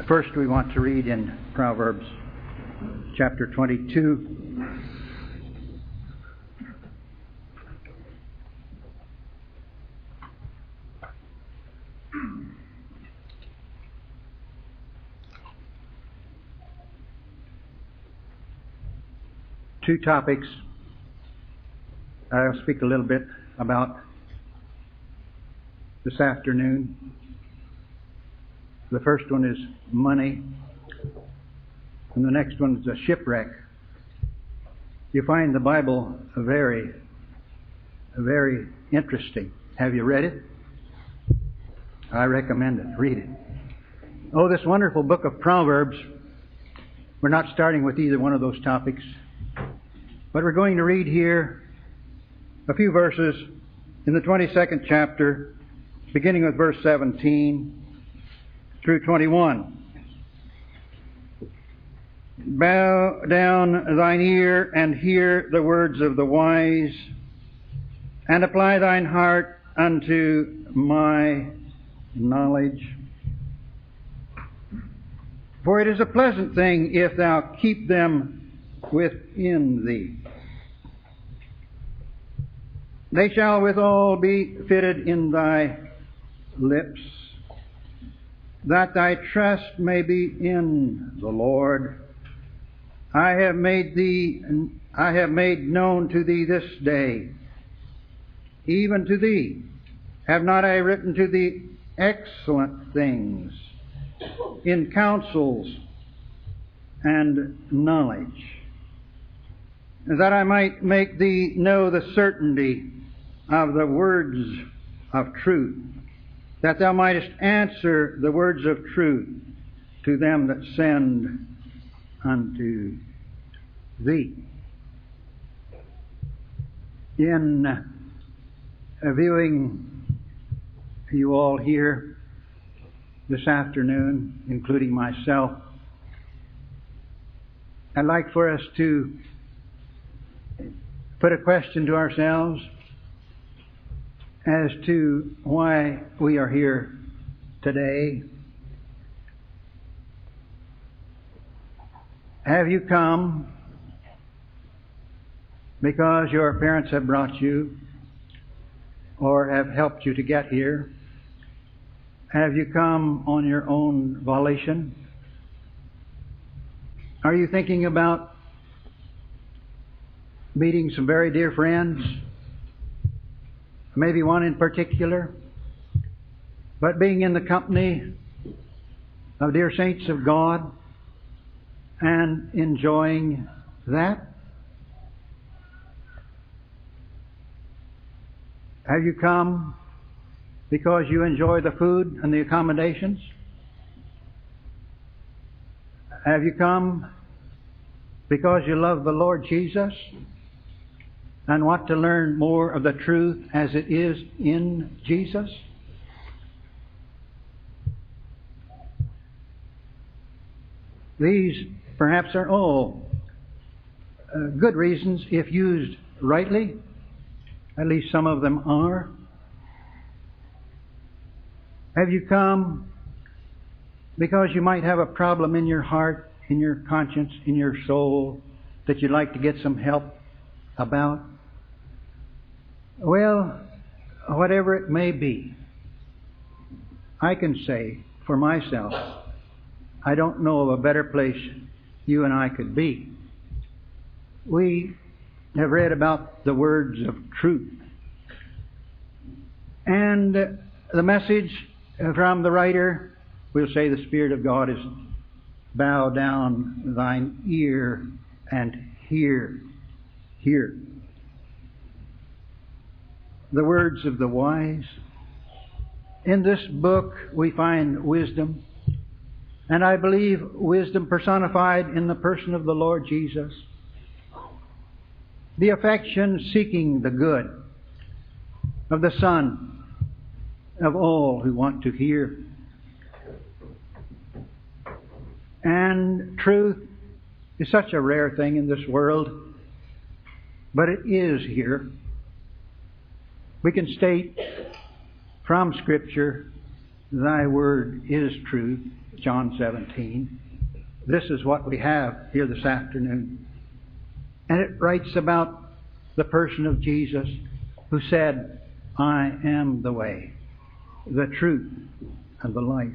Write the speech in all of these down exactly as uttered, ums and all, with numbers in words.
First, we want to read in Proverbs chapter twenty-two. Two topics I'll speak a little bit about this afternoon. The first one is money, and the next one is a shipwreck. You find the Bible very, very interesting. Have you read it? I recommend it. Read it. Oh, this wonderful book of Proverbs. We're not starting with either one of those topics, but we're going to read here a few verses in the twenty-second chapter, beginning with verse seventeen through twenty-one. Bow down thine ear and hear the words of the wise, and apply thine heart unto my knowledge. For it is a pleasant thing if thou keep them within thee. They shall withal be fitted in thy lips, that thy trust may be in the Lord. I have made thee, I have made known to thee this day, even to thee, have not I written to thee excellent things in counsels and knowledge, that I might make thee know the certainty of the words of truth, that thou mightest answer the words of truth to them that send unto thee. In uh, viewing you all here this afternoon, including myself, I'd like for us to put a question to ourselves as to why we are here today. Have you come because your parents have brought you or have helped you to get here? Have you come on your own volition? Are you thinking about meeting some very dear friends? Maybe one in particular, but being in the company of dear saints of God and enjoying that? Have you come because you enjoy the food and the accommodations? Have you come because you love the Lord Jesus and want to learn more of the truth as it is in Jesus? These perhaps are all uh, good reasons if used rightly. At least some of them are. Have you come because you might have a problem in your heart, in your conscience, in your soul that you'd like to get some help about? Well, whatever it may be, I can say for myself, I don't know of a better place you and I could be. We have read about the words of truth. And the message from the writer, we'll say the Spirit of God, is bow down thine ear and hear. Hear the words of the wise. In this book we find wisdom, and I believe wisdom personified in the person of the Lord Jesus. The affection seeking the good of the Son of all who want to hear. And truth is such a rare thing in this world, but it is here. We can state from Scripture, thy word is truth. John seventeen. This is what we have here this afternoon. And it writes about the person of Jesus who said, I am the way, the truth, and the life.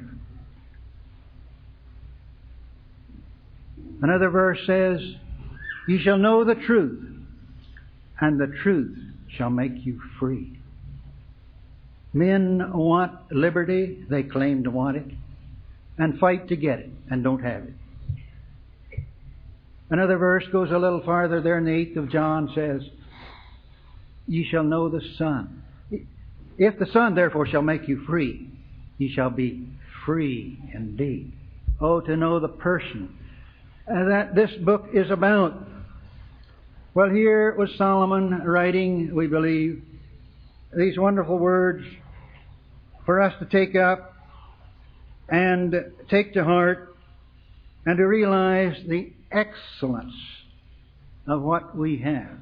Another verse says, Ye shall know the truth, and the truth shall make you free. Men want liberty, they claim to want it, and fight to get it, and don't have it. Another verse goes a little farther there in the eighth of John, says, Ye shall know the Son. If the Son therefore shall make you free, ye shall be free indeed. Oh, to know the person that this book is about. Well, here was Solomon writing, we believe, these wonderful words for us to take up and take to heart and to realize the excellence of what we have.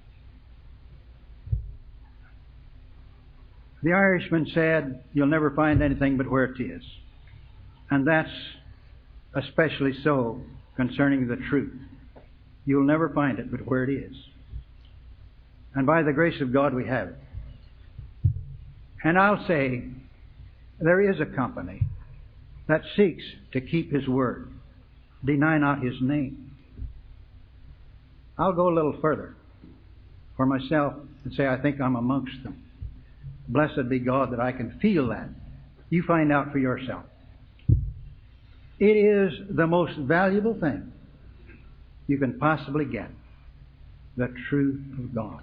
The Irishman said, you'll never find anything but where it is. And that's especially so concerning the truth. You'll never find it but where it is. And by the grace of God we have it. And I'll say, there is a company that seeks to keep His word. Deny not His name. I'll go a little further for myself and say I think I'm amongst them. Blessed be God that I can feel that. You find out for yourself. It is the most valuable thing you can possibly get. The truth of God.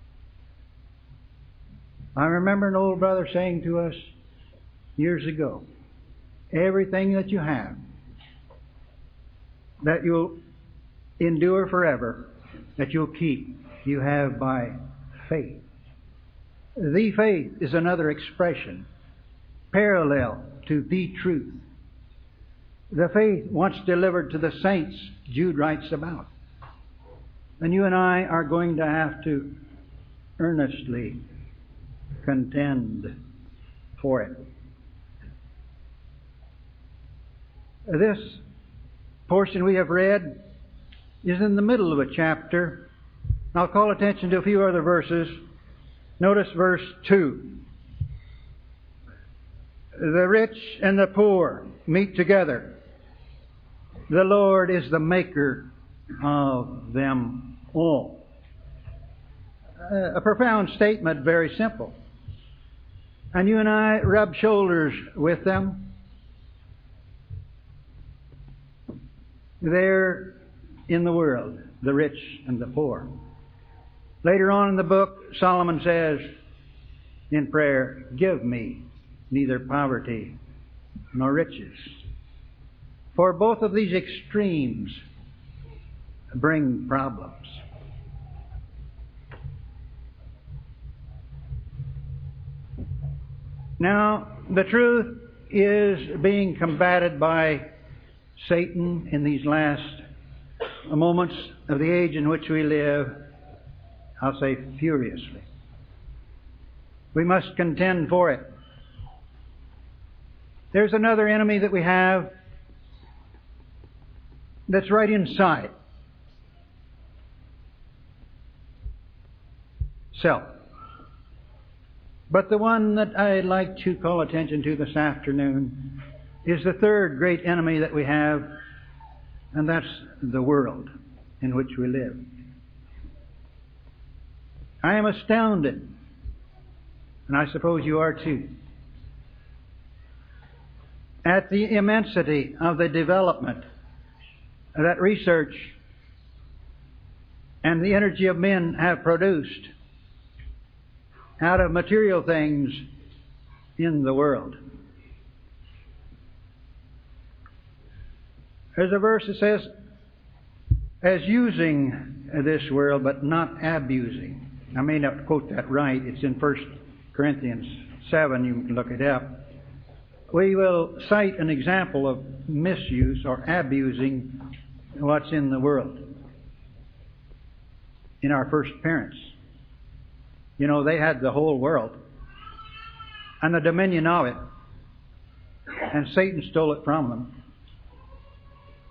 I remember an old brother saying to us years ago, everything that you have that you'll endure forever, that you'll keep, you have by faith. The faith is another expression, parallel to the truth. The faith once delivered to the saints, Jude writes about. And you and I are going to have to earnestly contend for it. This portion we have read is in the middle of a chapter. I'll call attention to a few other verses. Notice verse two. The rich and the poor meet together. The Lord is the maker of them all. A profound statement, very simple. And you and I rub shoulders with them. They're in the world, the rich and the poor. Later on in the book, Solomon says in prayer, give me neither poverty nor riches. For both of these extremes bring problems. Now, the truth is being combated by Satan in these last moments of the age in which we live, I'll say furiously. We must contend for it. There's another enemy that we have that's right inside. Self. But the one that I'd like to call attention to this afternoon is the third great enemy that we have, and that's the world in which we live. I am astounded, and I suppose you are too, at the immensity of the development that research and the energy of men have produced out of material things in the world. There's a verse that says, as using this world, but not abusing. I may not quote that right. It's in First Corinthians seven. You can look it up. We will cite an example of misuse or abusing what's in the world. In our first parents. You know, they had the whole world and the dominion of it. And Satan stole it from them.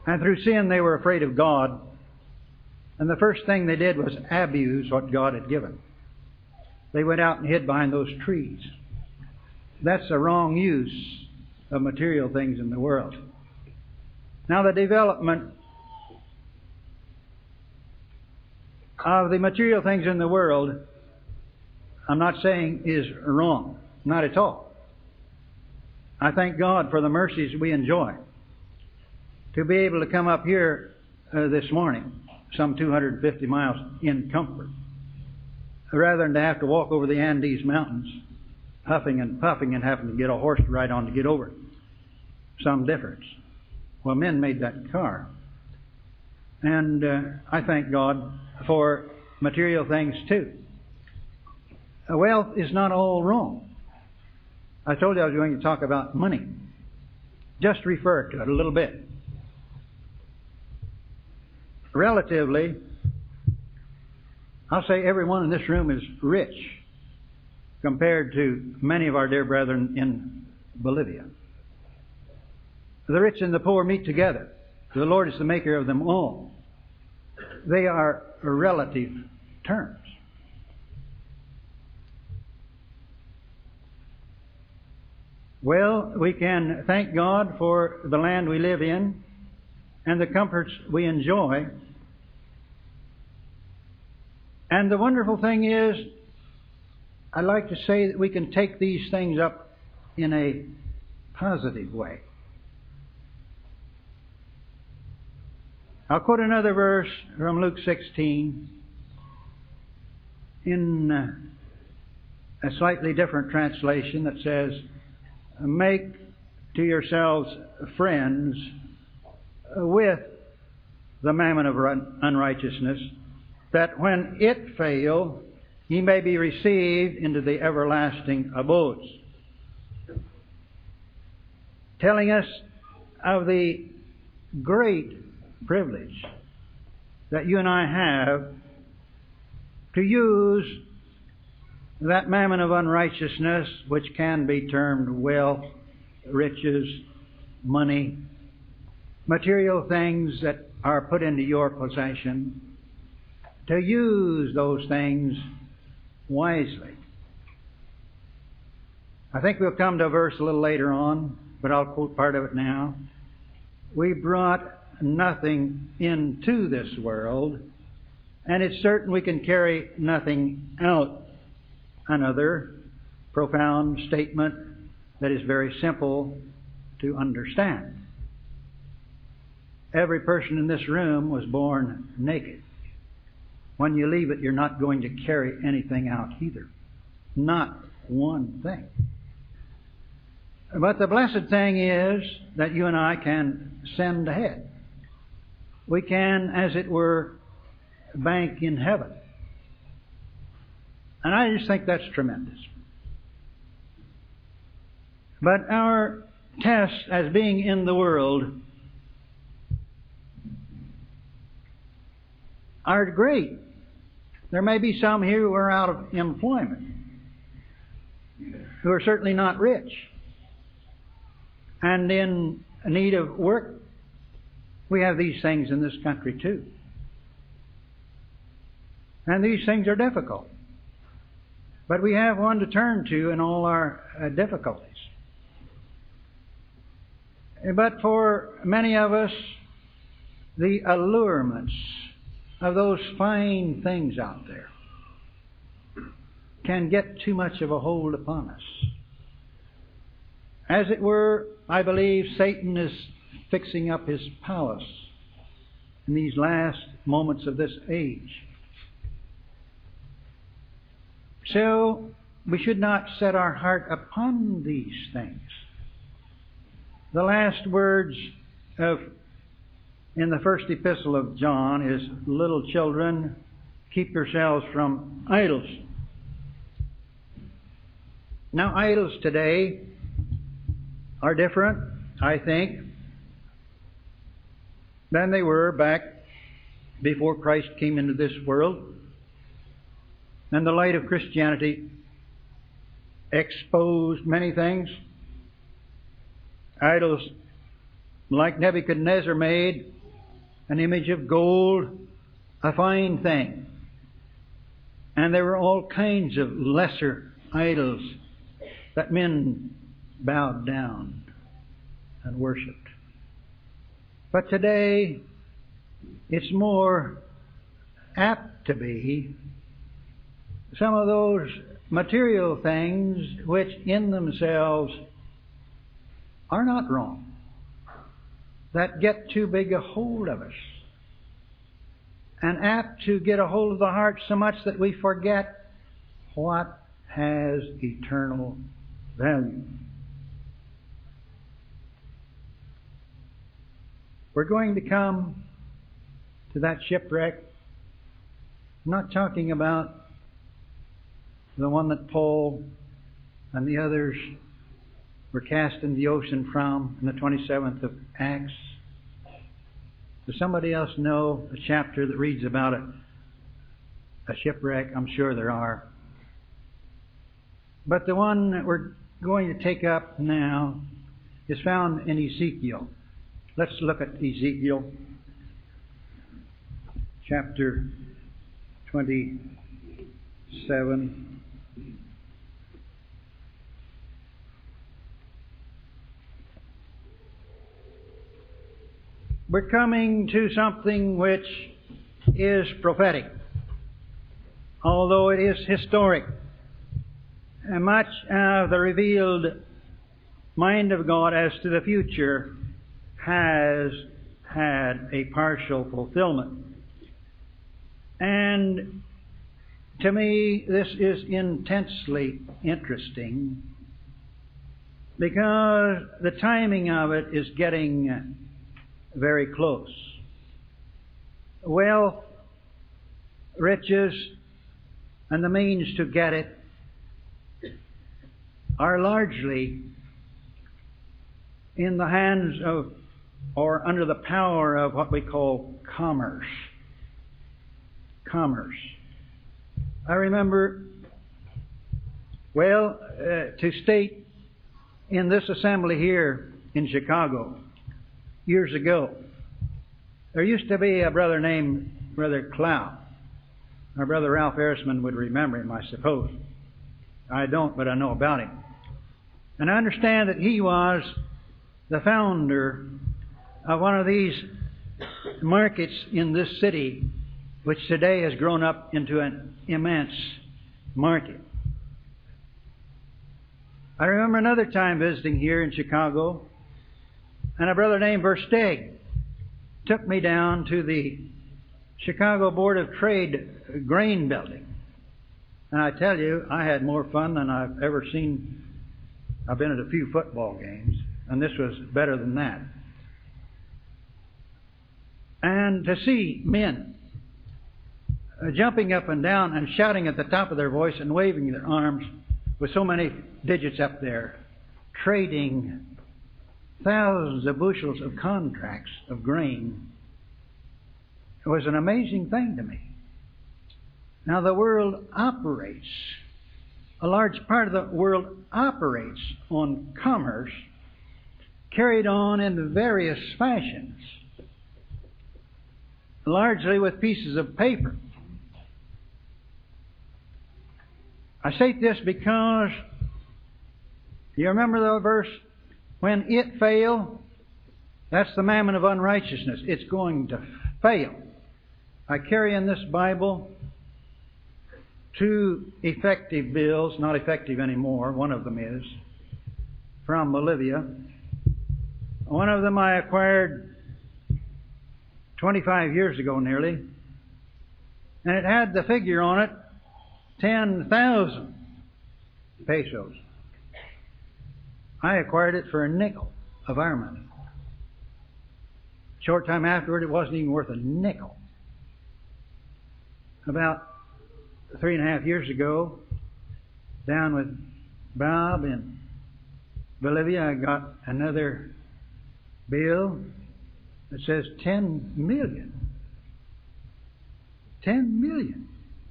And through sin they were afraid of God. And the first thing they did was abuse what God had given. They went out and hid behind those trees. That's a wrong use of material things in the world. Now the development of the material things in the world, I'm not saying is wrong. Not at all. I thank God for the mercies we enjoy. To be able to come up here uh, this morning, some two hundred fifty miles in comfort, rather than to have to walk over the Andes Mountains, huffing and puffing and having to get a horse to ride on to get over it. Some difference. Well, men made that car. And uh, I thank God for material things too. Uh, wealth is not all wrong. I told you I was going to talk about money. Just refer to it a little bit. Relatively, I'll say everyone in this room is rich compared to many of our dear brethren in Bolivia. The rich and the poor meet together. The Lord is the maker of them all. They are relative terms. Well, we can thank God for the land we live in and the comforts we enjoy. And the wonderful thing is, I'd like to say that we can take these things up in a positive way. I'll quote another verse from Luke sixteen in uh, a slightly different translation that says, "Make to yourselves friends with the mammon of unrighteousness, that when it fail, ye may be received into the everlasting abodes." Telling us of the great privilege that you and I have to use that mammon of unrighteousness, which can be termed wealth, riches, money, material things that are put into your possession, to use those things wisely. I think we'll come to a verse a little later on, but I'll quote part of it now. We brought nothing into this world, and it's certain we can carry nothing out. Another profound statement that is very simple to understand. Every person in this room was born naked. When you leave it, you're not going to carry anything out either. Not one thing. But the blessed thing is that you and I can send ahead. We can, as it were, bank in heaven. And I just think that's tremendous. But our tests as being in the world are great. There may be some here who are out of employment, who are certainly not rich, and in need of work. We have these things in this country too. And these things are difficult. But we have one to turn to in all our uh, difficulties. But for many of us, the allurements of those fine things out there can get too much of a hold upon us. As it were, I believe Satan is fixing up his palace in these last moments of this age. So, we should not set our heart upon these things. The last words of in the first epistle of John is, "Little children, keep yourselves from idols." Now, idols today are different, I think, than they were back before Christ came into this world. And the light of Christianity exposed many things. Idols like Nebuchadnezzar made an image of gold, a fine thing. And there were all kinds of lesser idols that men bowed down and worshipped. But today, it's more apt to be some of those material things which in themselves are not wrong, that get too big a hold of us, and apt to get a hold of the heart so much that we forget what has eternal value. We're going to come to that shipwreck. I'm not talking about the one that Paul and the others were cast in the ocean from in the twenty-seventh of Acts. Does somebody else know a chapter that reads about it? A shipwreck? I'm sure there are. But the one that we're going to take up now is found in Ezekiel. Let's look at Ezekiel chapter twenty-seven. We're coming to something which is prophetic, although it is historic. And much of the revealed mind of God as to the future has had a partial fulfillment. And to me, this is intensely interesting because the timing of it is getting very close. Wealth, riches, and the means to get it are largely in the hands of or under the power of what we call commerce. Commerce. I remember, well, uh, to state in this assembly here in Chicago years ago, there used to be a brother named Brother Clow. Our brother Ralph Erisman would remember him, I suppose. I don't, but I know about him. And I understand that he was the founder of one of these markets in this city, which today has grown up into an immense market. I remember another time visiting here in Chicago, and a brother named Versteeg took me down to the Chicago Board of Trade grain building. And I tell you, I had more fun than I've ever seen. I've been at a few football games, and this was better than that. And to see men uh, jumping up and down and shouting at the top of their voice and waving their arms with so many digits up there, trading thousands of bushels of contracts of grain, it was an amazing thing to me. Now the world operates, a large part of the world operates on commerce carried on in various fashions, largely with pieces of paper. I state this because you remember the verse, when it fail, that's the mammon of unrighteousness. It's going to fail. I carry in this Bible two effective bills, not effective anymore, one of them is, from Bolivia. One of them I acquired twenty-five years ago nearly, and it had the figure on it, ten thousand pesos. I acquired it for a nickel of our money. Short time afterward, it wasn't even worth a nickel. About three and a half years ago, down with Bob in Bolivia, I got another bill that says ten million. Ten million.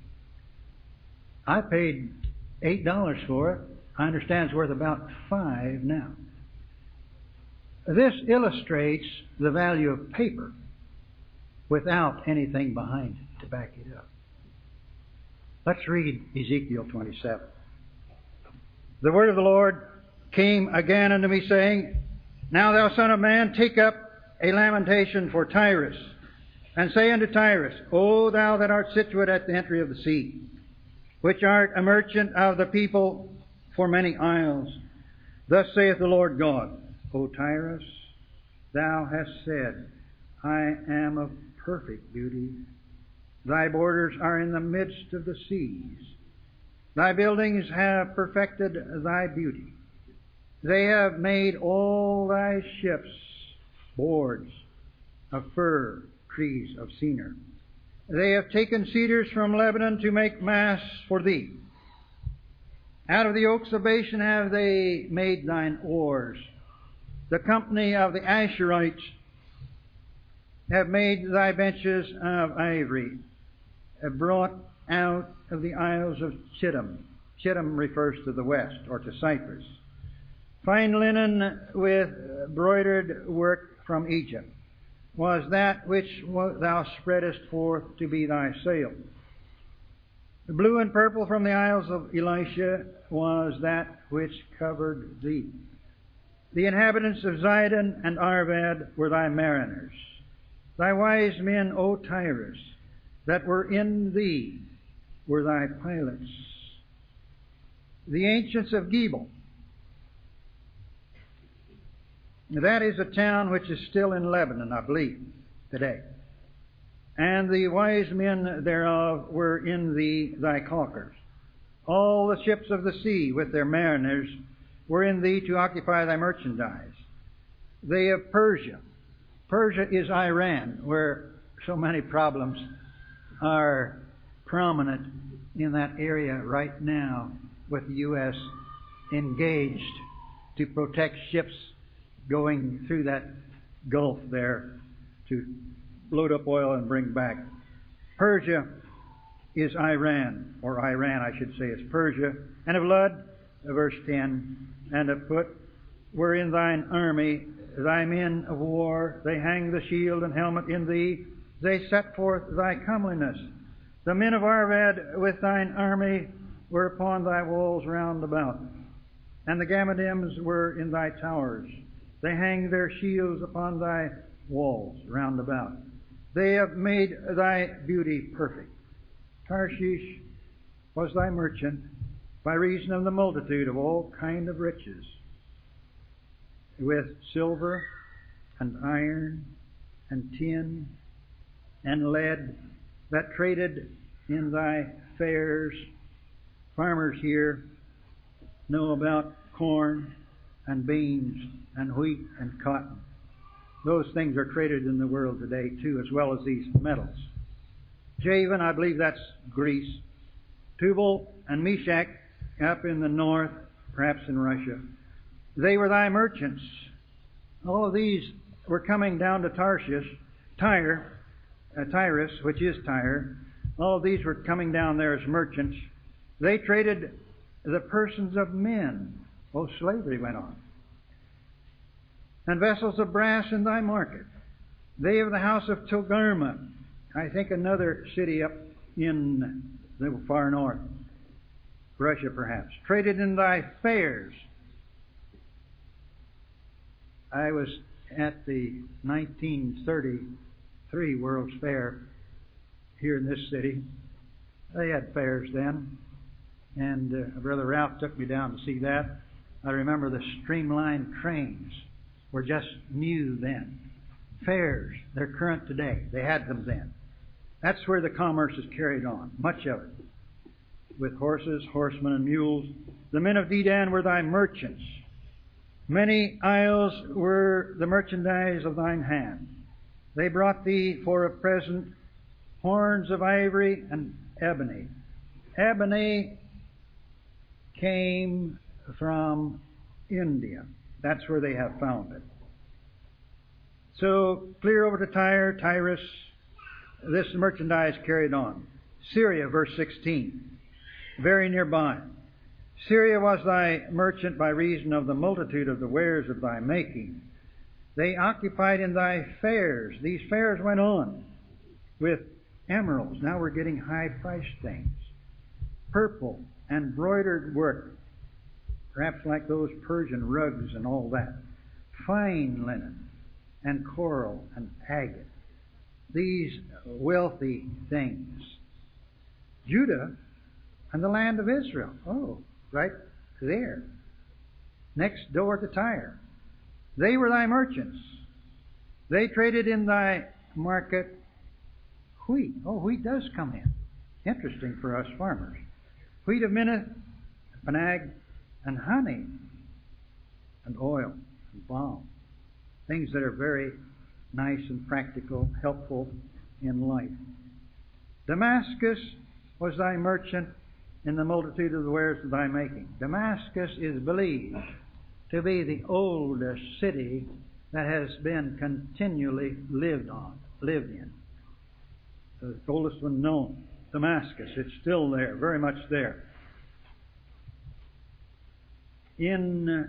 I paid eight dollars for it. I understand it's worth about five now. This illustrates the value of paper without anything behind it to back it up. Let's read Ezekiel twenty-seven. The word of the Lord came again unto me, saying, Now thou son of man, take up a lamentation for Tyrus, and say unto Tyrus, O thou that art situate at the entry of the sea, which art a merchant of the people for many isles, thus saith the Lord God, O Tyrus, thou hast said, I am of perfect beauty. Thy borders are in the midst of the seas. Thy buildings have perfected thy beauty. They have made all thy ships boards of fir, trees of cedar. They have taken cedars from Lebanon to make masts for thee. Out of the oaks of Bashan have they made thine oars. The company of the Asherites have made thy benches of ivory, have brought out of the isles of Chittim. Chittim refers to the west, or to Cyprus. Fine linen with broidered work from Egypt was that which thou spreadest forth to be thy sail. The blue and purple from the isles of Elisha was that which covered thee. The inhabitants of Zidon and Arvad were thy mariners. Thy wise men, O Tyrus, that were in thee, were thy pilots. The ancients of Gebal, that is a town which is still in Lebanon, I believe, today. And the wise men thereof were in thee, thy caulkers. All the ships of the sea with their mariners were in thee to occupy thy merchandise. They of Persia. Persia is Iran, where so many problems are prominent in that area right now, with the U S engaged to protect ships going through that Gulf there to load up oil and bring back. Persia is Iran, or Iran I should say is Persia. And of Lud, verse ten, and of Put were in thine army thy men of war. They hang the shield and helmet in thee. They set forth thy comeliness. The men of Arvad with thine army were upon thy walls round about. And the Gammadims were in thy towers. They hang their shields upon thy walls round about. They have made thy beauty perfect. Tarshish was thy merchant by reason of the multitude of all kind of riches, with silver and iron and tin and lead that traded in thy fairs. Farmers here know about corn and beans and wheat and cotton. Those things are traded in the world today too, as well as these metals. Javan, I believe that's Greece. Tubal and Meshach up in the north, perhaps in Russia. They were thy merchants. All of these were coming down to Tarshish, Tyre, uh, Tyrus, which is Tyre. All of these were coming down there as merchants. They traded the persons of men. Oh, slavery went on. And vessels of brass in thy market. They of the house of Togarmah, I think another city up in the far north, Russia perhaps, traded in thy fairs. I was at the nineteen thirty-three World's Fair here in this city. They had fairs then, and uh, Brother Ralph took me down to see that. I remember the streamlined trains were just new then. Fairs, they're current today. They had them then. That's where the commerce is carried on, much of it, with horses, horsemen, and mules. The men of Dedan were thy merchants. Many isles were the merchandise of thine hand. They brought thee for a present horns of ivory and ebony. Ebony came from India. That's where they have found it. So, clear over to Tyre, Tyrus, this merchandise carried on. Syria, verse sixteen, very nearby. Syria was thy merchant by reason of the multitude of the wares of thy making. They occupied in thy fairs. These fairs went on with emeralds. Now we're getting high-priced things. Purple and broidered work, perhaps like those Persian rugs and all that. Fine linen and coral and agate. These wealthy things. Judah and the land of Israel. Oh, right there. Next door to Tyre. They were thy merchants. They traded in thy market wheat. Oh, wheat does come in. Interesting for us farmers. Wheat of Minnith, Panag, and honey, and oil, and balm. Things that are very nice and practical, helpful in life. Damascus was thy merchant in the multitude of the wares of thy making. Damascus is believed to be the oldest city that has been continually lived on, lived in. The oldest one known, Damascus. It's still there, very much there. In uh,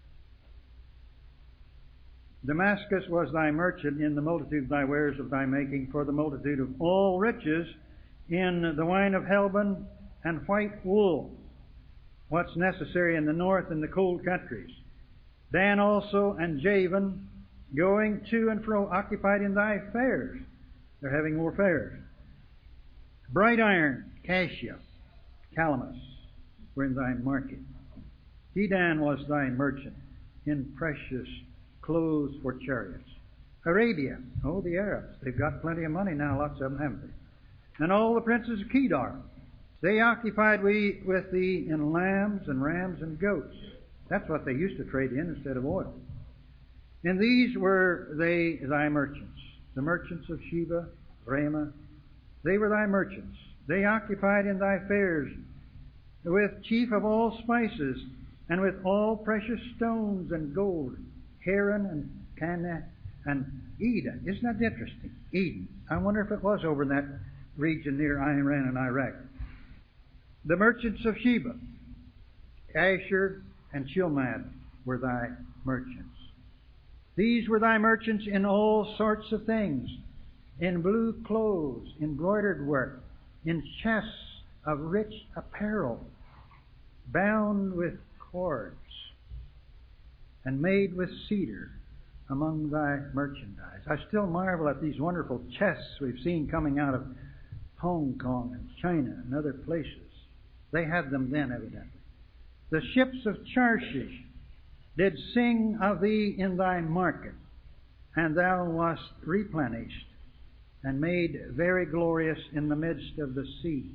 Damascus was thy merchant in the multitude of thy wares of thy making, for the multitude of all riches in the wine of Helbon and white wool, what's necessary in the north and the cold countries. Dan also and Javan, going to and fro, occupied in thy fairs. They're having more fairs. Bright iron, Cassia, Calamus, were in thy market. Dedan was thy merchant in precious clothes for chariots. Arabia, oh, the Arabs, they've got plenty of money now, lots of them, haven't they? And all the princes of Kedar, they occupied we with thee in lambs and rams and goats. That's what they used to trade in instead of oil. And these were they thy merchants, the merchants of Sheba, Ramah. They were thy merchants. They occupied in thy fairs with chief of all spices, and with all precious stones and gold, Haran and Cana and Eden. Isn't that interesting? Eden. I wonder if it was over in that region near Iran and Iraq. The merchants of Sheba, Asher and Chilmad were thy merchants. These were thy merchants in all sorts of things, in blue clothes, embroidered work, in chests of rich apparel, bound with cords, and made with cedar among thy merchandise. I still marvel at these wonderful chests we've seen coming out of Hong Kong and China and other places. They had them then, evidently. The ships of Tarshish did sing of thee in thy market, and thou wast replenished and made very glorious in the midst of the seas.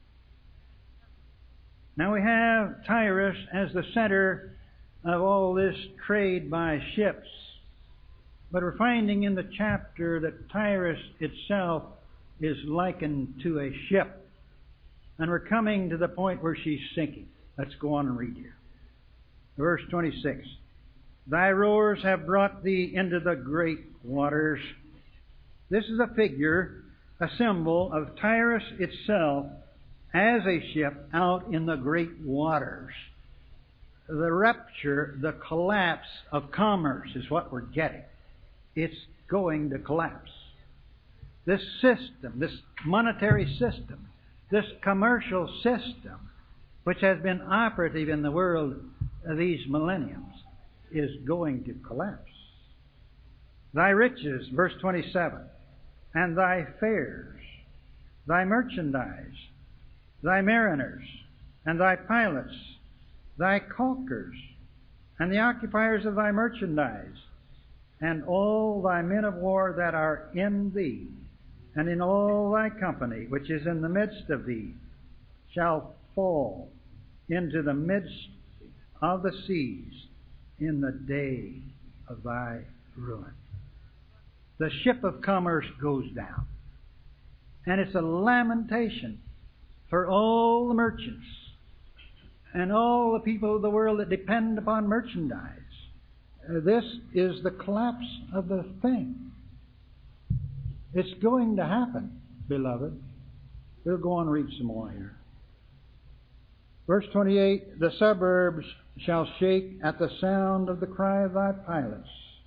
Now we have Tyrus as the center of all this trade by ships. But we're finding in the chapter that Tyrus itself is likened to a ship. And we're coming to the point where she's sinking. Let's go on and read here. Verse twenty-six. Thy rowers have brought thee into the great waters. This is a figure, a symbol of Tyrus itself as a ship out in the great waters. The rupture, the collapse of commerce is what we're getting. It's going to collapse. This system, this monetary system, this commercial system, which has been operative in the world these millenniums, is going to collapse. Thy riches, verse twenty-seven, and thy fairs, thy merchandise, thy mariners, and thy pilots, thy caulkers, and the occupiers of thy merchandise, and all thy men of war that are in thee, and in all thy company which is in the midst of thee, shall fall into the midst of the seas in the day of thy ruin. The ship of commerce goes down. And it's a lamentation for all the merchants and all the people of the world that depend upon merchandise. Uh, this is the collapse of the thing. It's going to happen, beloved. We'll go on and read some more here. Verse twenty-eight, the suburbs shall shake at the sound of the cry of thy pilots,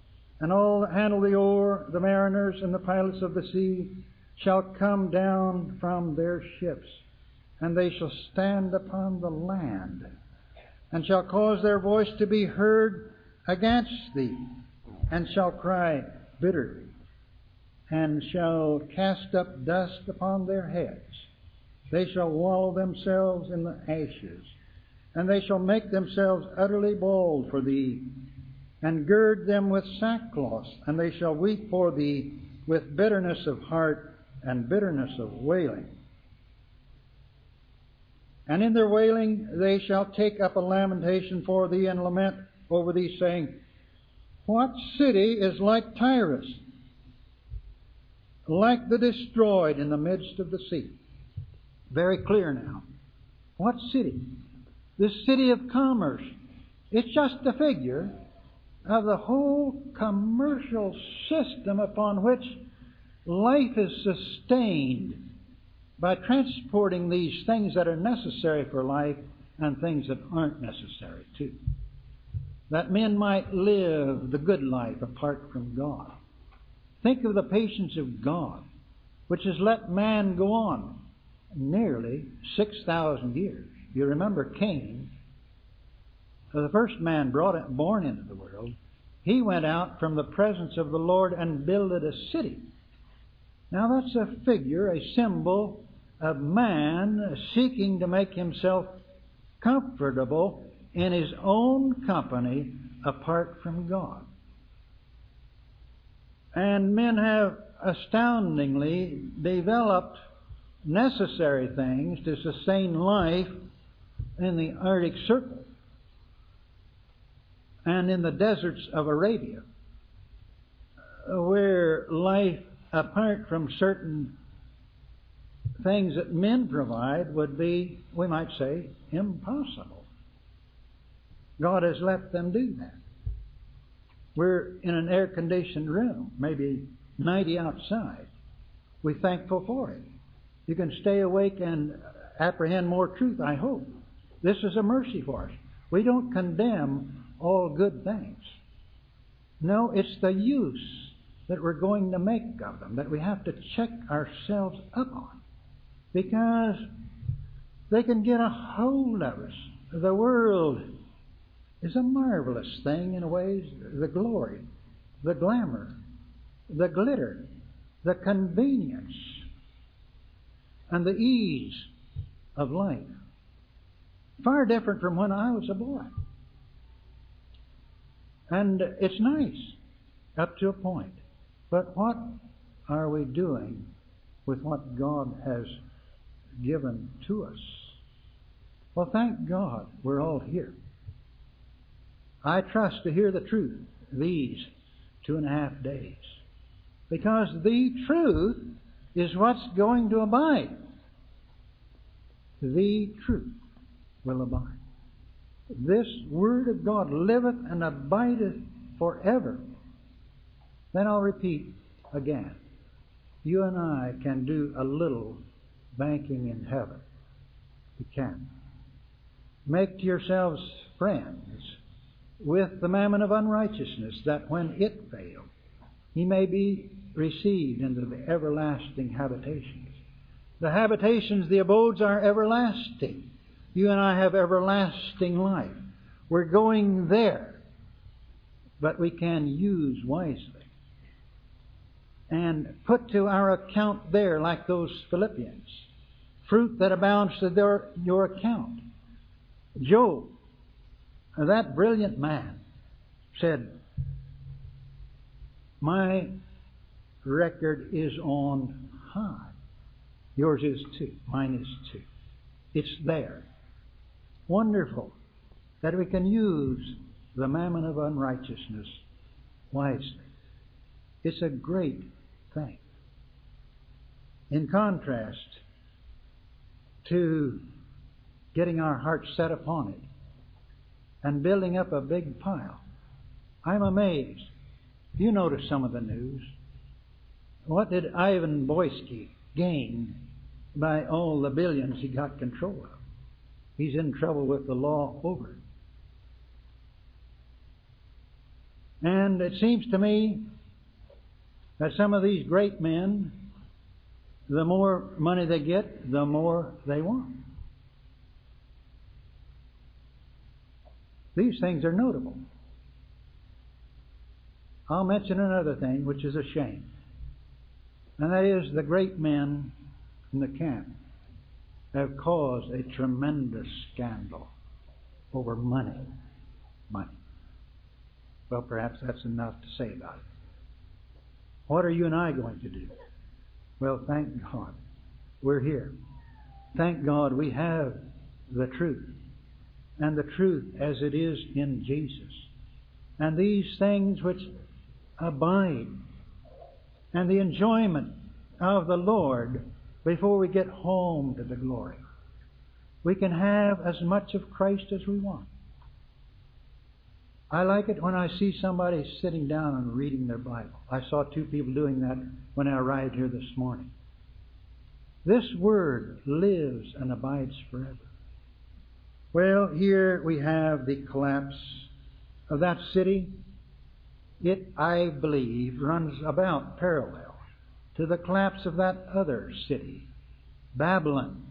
And all that handle the oar, the mariners and the pilots of the sea, shall come down from their ships, and they shall stand upon the land, and shall cause their voice to be heard against thee, and shall cry bitterly, and shall cast up dust upon their heads. They shall wallow themselves in the ashes, and they shall make themselves utterly bald for thee, and gird them with sackcloth, and they shall weep for thee with bitterness of heart and bitterness of wailing. And in their wailing they shall take up a lamentation for thee, and lament over thee, saying, What city is like Tyrus, like the destroyed in the midst of the sea? Very clear now. What city? The city of commerce. It's just a figure of the whole commercial system upon which life is sustained by transporting these things that are necessary for life and things that aren't necessary too. That men might live the good life apart from God. Think of the patience of God, which has let man go on nearly six thousand years. You remember Cain, the first man brought it, born into the world. He went out from the presence of the Lord and builded a city. Now that's a figure, a symbol of man seeking to make himself comfortable in his own company apart from God. And men have astoundingly developed necessary things to sustain life in the Arctic Circle and in the deserts of Arabia, where life apart from certain things that men provide would be, we might say, impossible. God has let them do that. We're in an air-conditioned room, maybe ninety outside. We're thankful for it. You can stay awake and apprehend more truth, I hope. This is a mercy for us. We don't condemn all good things. No, it's the use that we're going to make of them that we have to check ourselves up on, because they can get a hold of us. The world is a marvelous thing in ways. The glory, the glamour, the glitter, the convenience, and the ease of life. Far different from when I was a boy. And it's nice up to a point. But what are we doing with what God has given to us? Well, thank God we're all here. I trust to hear the truth these two and a half days, because the truth is what's going to abide. The truth will abide. This Word of God liveth and abideth forever. Then I'll repeat again. You and I can do a little banking in heaven. We can. Make to yourselves friends with the mammon of unrighteousness, that when it fail, he may be received into the everlasting habitations. The habitations, the abodes, are everlasting. You and I have everlasting life. We're going there, but we can use wisely and put to our account there, like those Philippians, fruit that abounds to their, your account. Job, that brilliant man, said, my record is on high. Yours is too. Mine is too. It's there. Wonderful that we can use the mammon of unrighteousness wisely. It's a great thing. In contrast to getting our hearts set upon it and building up a big pile, I'm amazed. You notice some of the news. What did Ivan Boyski gain by all the billions he got control of? He's in trouble with the law over it. And it seems to me that some of these great men, the more money they get, the more they want. These things are notable. I'll mention another thing which is a shame. And that is the great men in the camp have caused a tremendous scandal over money. Money. Well, perhaps that's enough to say about it. What are you and I going to do? Well, thank God we're here. Thank God we have the truth. And the truth as it is in Jesus. And these things which abide. And the enjoyment of the Lord before we get home to the glory. We can have as much of Christ as we want. I like it when I see somebody sitting down and reading their Bible. I saw two people doing that when I arrived here this morning. This Word lives and abides forever. Well, here we have the collapse of that city. It, I believe, runs about parallel to the collapse of that other city, Babylon,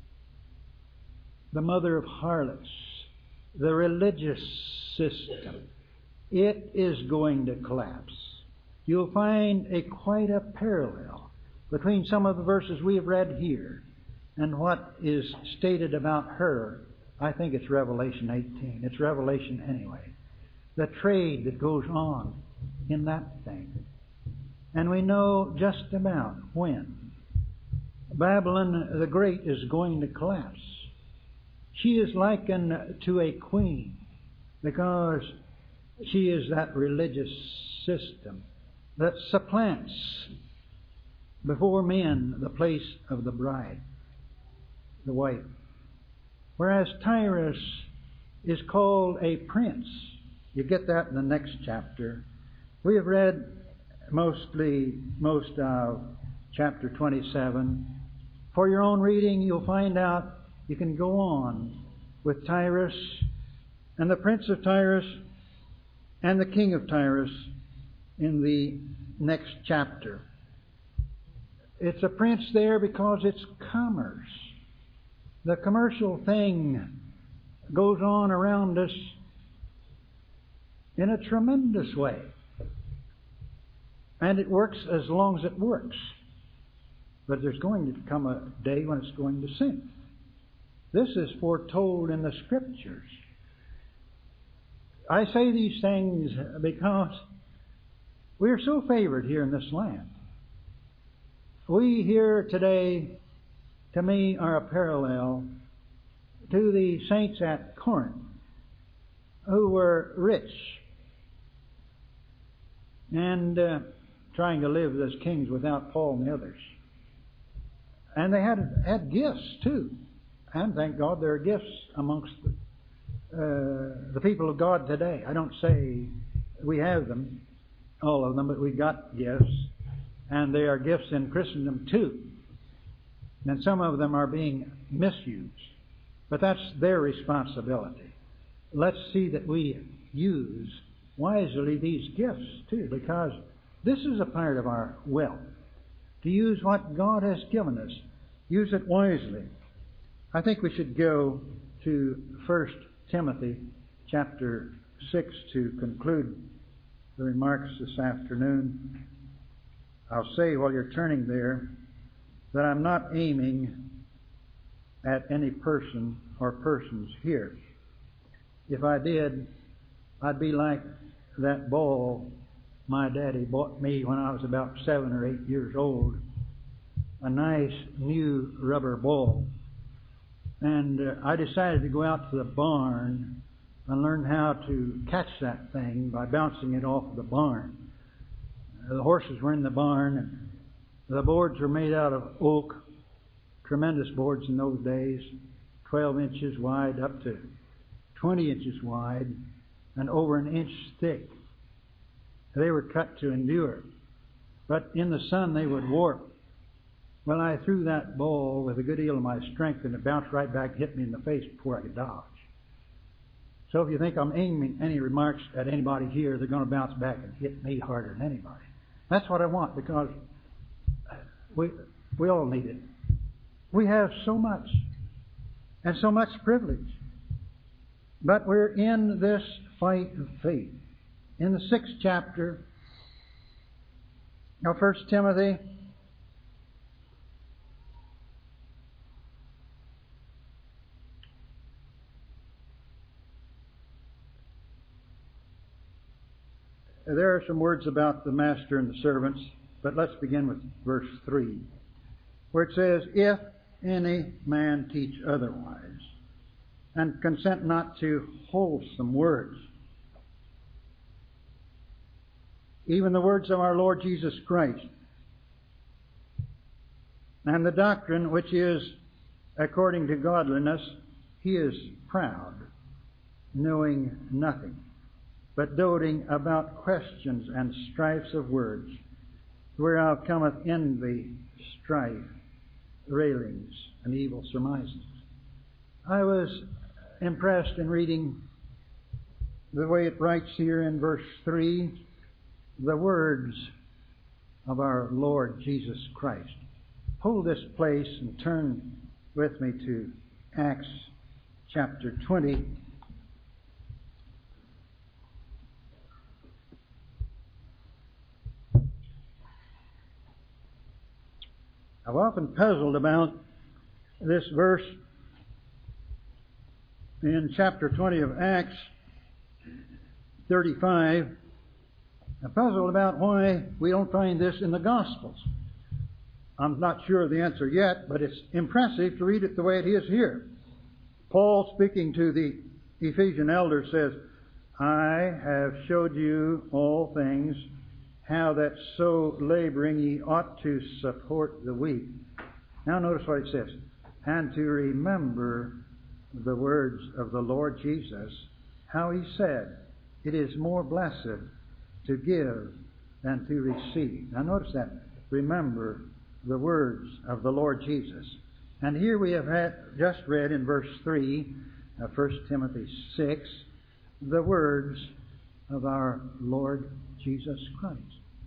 the mother of harlots, the religious system. It is going to collapse. You'll find a quite a parallel between some of the verses we have read here and what is stated about her. I think it's Revelation eighteen. It's Revelation anyway. The trade that goes on in that thing. And we know just about when Babylon the Great is going to collapse. She is likened to a queen because she is that religious system that supplants before men the place of the bride, the wife. Whereas Tyrus is called a prince. You get that in the next chapter. We have read mostly most of chapter twenty-seven. For your own reading, you'll find out you can go on with Tyrus and the prince of Tyrus and the king of Tyrus in the next chapter. It's a prince there because it's commerce. The commercial thing goes on around us in a tremendous way. And it works as long as it works. But there's going to come a day when it's going to sink. This is foretold in the Scriptures. I say these things because we are so favored here in this land. We here today, to me, are a parallel to the saints at Corinth who were rich and uh, trying to live as kings without Paul and the others. And they had had gifts too. And thank God there are gifts amongst the, uh, the people of God today. I don't say we have them, all of them, but we got gifts. And they are gifts in Christendom too. And some of them are being misused. But that's their responsibility. Let's see that we use wisely these gifts too, because this is a part of our wealth. To use what God has given us. Use it wisely. I think we should go to First Timothy chapter six to conclude the remarks this afternoon. I'll say while you're turning there that I'm not aiming at any person or persons here. If I did, I'd be like that ball my daddy bought me when I was about seven or eight years old. A nice new rubber ball. And uh, I decided to go out to the barn and learn how to catch that thing by bouncing it off of the barn. Uh, the horses were in the barn, and the boards were made out of oak, tremendous boards in those days, twelve inches wide up to twenty inches wide and over an inch thick. They were cut to endure, but in the sun they would warp. Well, I threw that ball with a good deal of my strength, and it bounced right back and hit me in the face before I could dodge. So if you think I'm aiming any remarks at anybody here, they're going to bounce back and hit me harder than anybody. That's what I want, because we we all need it. We have so much and so much privilege. But we're in this fight of faith. In the sixth chapter of First Timothy, there are some words about the master and the servants, but let's begin with verse three, where it says, "If any man teach otherwise, and consent not to wholesome words, even the words of our Lord Jesus Christ, and the doctrine which is according to godliness, he is proud, knowing nothing, but doting about questions and strifes of words, whereof cometh envy, strife, railings, and evil surmisings." I was impressed in reading the way it writes here in verse three, the words of our Lord Jesus Christ. Hold this place and turn with me to Acts chapter twenty. I've often puzzled about this verse in chapter twenty of Acts thirty-five. I'm puzzled about why we don't find this in the Gospels. I'm not sure of the answer yet, but it's impressive to read it the way it is here. Paul, speaking to the Ephesian elders, says, "I have showed you all things, how that so laboring ye ought to support the weak." Now notice what it says. "And to remember the words of the Lord Jesus, how he said, it is more blessed to give than to receive." Now notice that. Remember the words of the Lord Jesus. And here we have had, just read in verse three of First Timothy six, the words of our Lord Jesus Christ.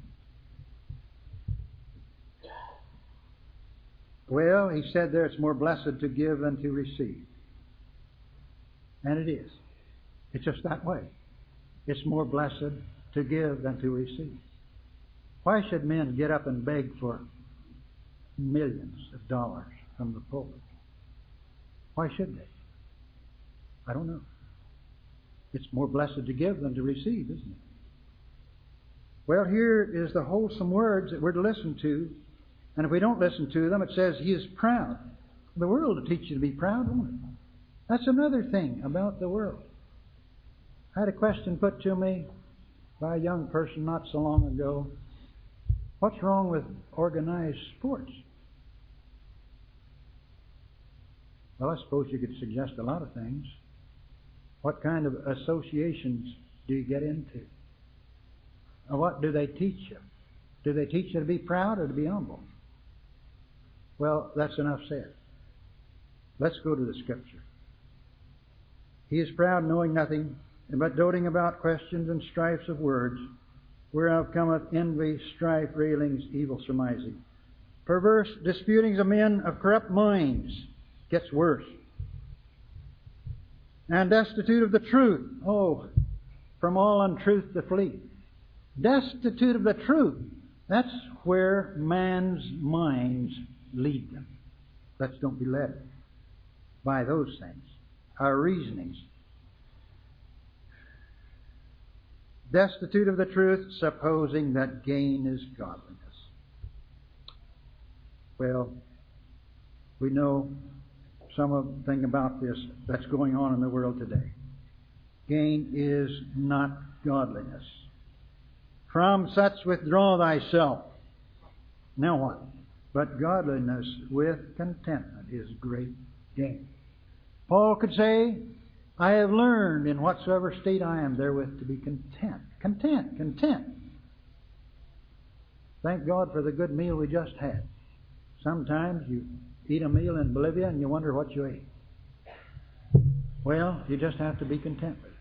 Well, he said there it's more blessed to give than to receive. And it is. It's just that way. It's more blessed to give than to receive. Why should men get up and beg for millions of dollars from the pulpit? Why should they? I don't know. It's more blessed to give than to receive, isn't it? Well, here is the wholesome words that we're to listen to. And if we don't listen to them, it says he is proud. The world will teach you to be proud, won't it? That's another thing about the world. I had a question put to me by a young person not so long ago. What's wrong with organized sports? Well, I suppose you could suggest a lot of things. What kind of associations do you get into? Or what do they teach you? Do they teach you to be proud or to be humble? Well, that's enough said. Let's go to the Scripture. He is proud, knowing nothing, but doting about questions and strifes of words, whereof cometh envy, strife, railings, evil surmising. Perverse disputings of men of corrupt minds. Gets worse. And destitute of the truth. Oh, from all untruth to flee. Destitute of the truth. That's where man's minds lead them. Let's don't be led by those things. Our reasonings. Destitute of the truth, supposing that gain is godliness. Well, we know some of the thing about this that's going on in the world today. Gain is not godliness. From such withdraw thyself. Now what? But godliness with contentment is great gain. Paul could say, I have learned in whatsoever state I am therewith to be content. Content, content. Thank God for the good meal we just had. Sometimes you eat a meal in Bolivia and you wonder what you ate. Well, you just have to be content with it.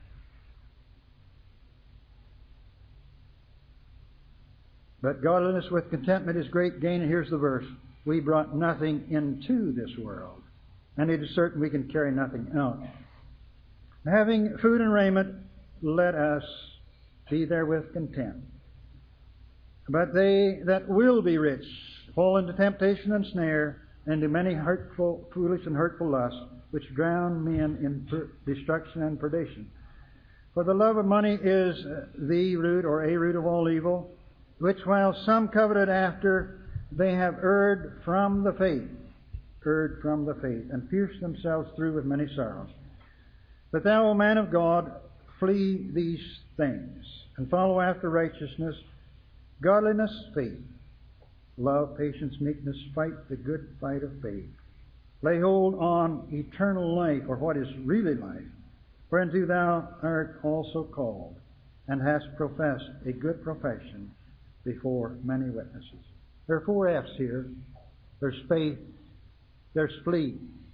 But godliness with contentment is great gain. And here's the verse. We brought nothing into this world, and it is certain we can carry nothing out. Having food and raiment, let us be therewith content. But they that will be rich fall into temptation and snare, and to many hurtful, foolish and hurtful lusts, which drown men in per- destruction and perdition. For the love of money is the root or a root of all evil, which while some coveted after, they have erred from the faith, erred from the faith, and pierced themselves through with many sorrows. But thou, O man of God, flee these things, and follow after righteousness, godliness, faith, love, patience, meekness, fight the good fight of faith. Lay hold on eternal life, or what is really life, whereunto thou art also called, and hast professed a good profession before many witnesses. There are four F's here. There's faith, there's flee,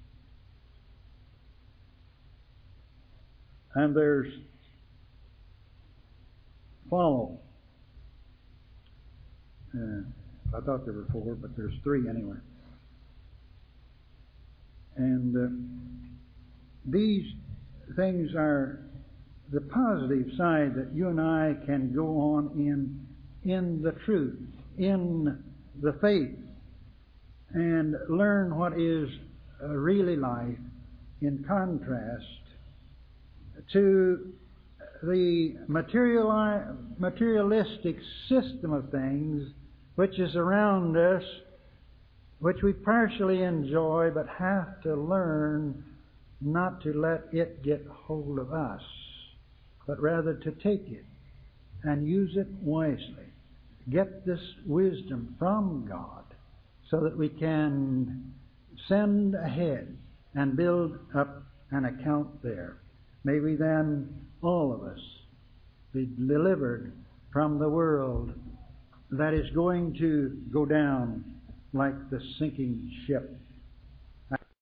and there's follow. Uh, I thought there were four, but there's three anyway. And uh, these things are the positive side that you and I can go on in in the truth, in the faith, and learn what is uh, really life in contrast to the material, materialistic system of things which is around us, which we partially enjoy, but have to learn not to let it get hold of us, but rather to take it and use it wisely. Get this wisdom from God so that we can send ahead and build up an account there. May we then, all of us, be delivered from the world that is going to go down like the sinking ship